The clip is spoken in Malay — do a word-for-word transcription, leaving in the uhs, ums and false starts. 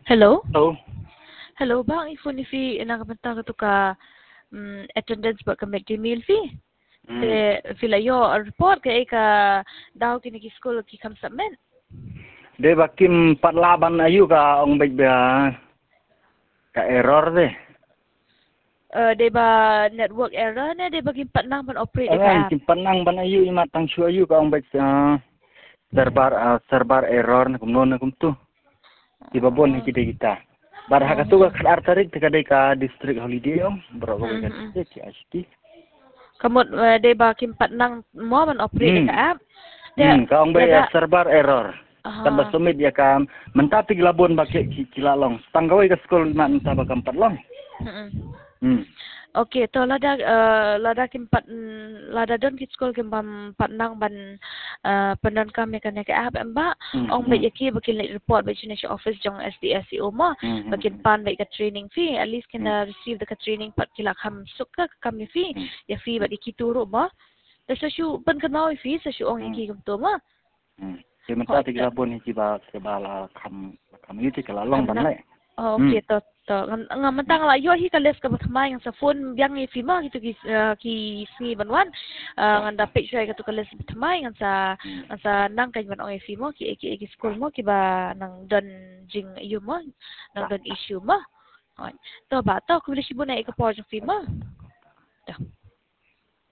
Hello? Hello. Hello, bang ifun ifi nakapenta ka to ka um, attendance ba ka midday meal fee? Mm. Te fila yo report ka ka daw kini ki school ki kam submit. De bakim patlaban ayu ka ong baik ba ka error de. Uh, de ba network error na de ba kim patnang ban operate de ka Ang app. timpanang ban ayu imat tang shu ayu ka ong baik uh, server uh, server error na kumno na kumtu. Tiba bon Oh. kita kita. Bar ha ka tu ka khar tarik te ka de ka district holiday ong bro ka ka de ki aski. Kamot uh, de ba kim patnang mo ban operate de ka app. De Hmm, ka ong baik lada server error. Tan ba sumit ya ka mentati labon ba ke kilalong. Tanggawai ka school mat ta ba kam patlong. Hmm. Hmm. Okay, to lada uh, lada kim pat lada don kit skol kim bam patnang ban uh, penan kami kan ke ab amba Mm, ong mm. ba yaki bakin like report ba chine office jong S D S E O ma Mm, mm, bakin mm. pan ba ka training fee at least can Mm. uh, receive the ka training pat kila kam sukka kami fee Mm. ya fee ba ikituro ma sa shu ban kanau fee sa shu ong Mm. yaki kum to ma Hmm. Di menta Hoi, ti ta- labon ni ba ke bala kam kam itu ke lalong ban Kamna. lai. Oh, Hmm. okay, to to. Ngam ngam mentang la yo hi ka les ka batmai yang sa phone biang ni fima gitu ki uh, ki sni banwan. Uh, ngan dapet saya ka to ka les batmai yang sa Hmm. yang sa nang kan ban oi fima ki ki ki school mo ki ba nang don jing yu mo nang don issue mo. Hoi. To ba to ko bilis ibu na ika project fima. To.